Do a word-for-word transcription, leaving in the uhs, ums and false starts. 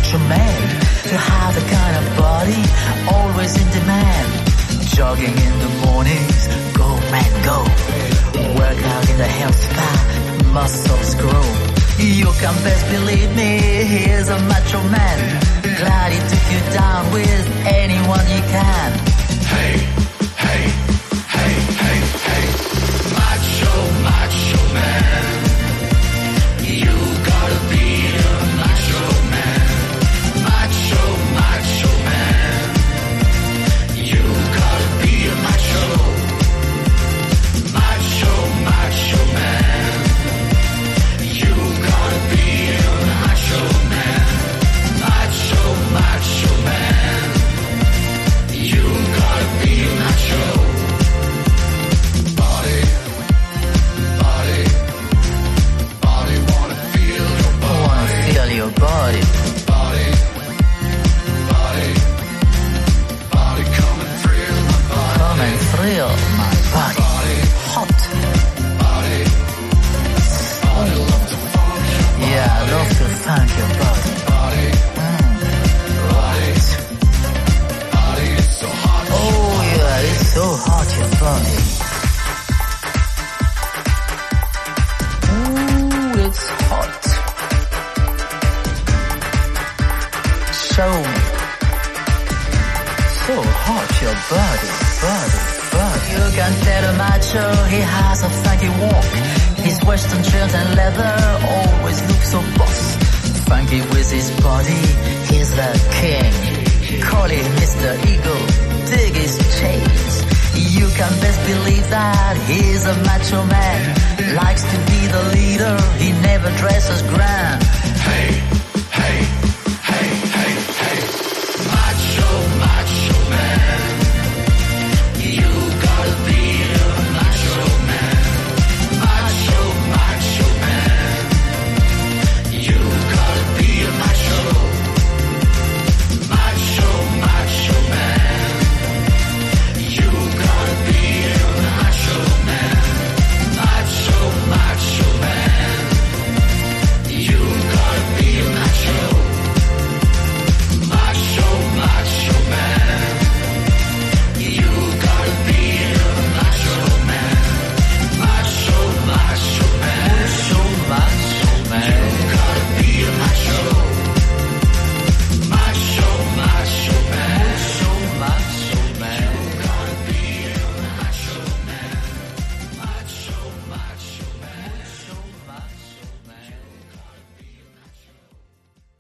macho man, to have the kind of body always in demand. Jogging in the mornings, go man go. Work out in the health spa, muscles grow. You can best believe me, he's a macho man. Glad he took you down with anyone he can. Hey, hey, hey, hey, hey, macho, macho man. You gotta be a macho man. Macho, macho man. You gotta be a macho. Macho, macho man. You gotta be a macho man. Macho, macho man. You gotta be a macho. Body, body, body wanna feel your body. Wanna feel your body. Body, body, body come and thrill my body. Come and thrill my body. Body, Hot. body, body love to funk your body. Yeah, I love to funk your body. Body, Mm. right, body is so hot. Oh yeah, it's so hot your body. Ooh, it's hot. Show me. So hot your body, body, body. You can tell a macho he has a funky walk. His western shirt and leather always look so boss. Funky with his body, he's the king. Call him Mister Eagle, dig his chains. You can best believe that he's a macho man. Likes to be the leader, he never dresses grand. Hey,